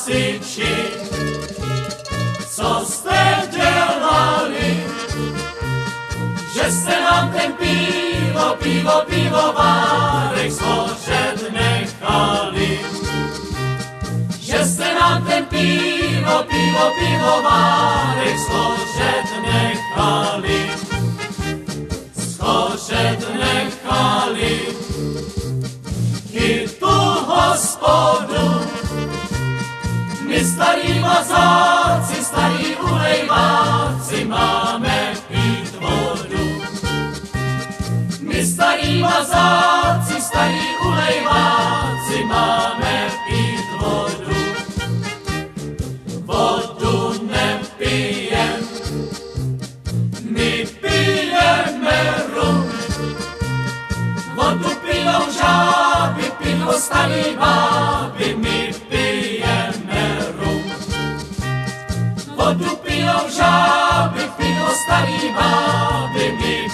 hasiči, co jste dělali, že jste nám ten pivovárek zhořet nechali, že jste nám ten pivovárek zhořet nechali, i tu hospodu. My starí mazáci, starí ulejváci, máme pít vodu. My starí mazáci, starí ulejváci, máme pít vodu. Vodu nepijem, my pijeme rum. Vodu pijou žáby, pijou starý báby, my pijeme rum. Vodu pijou žáby, pijou starý báby, my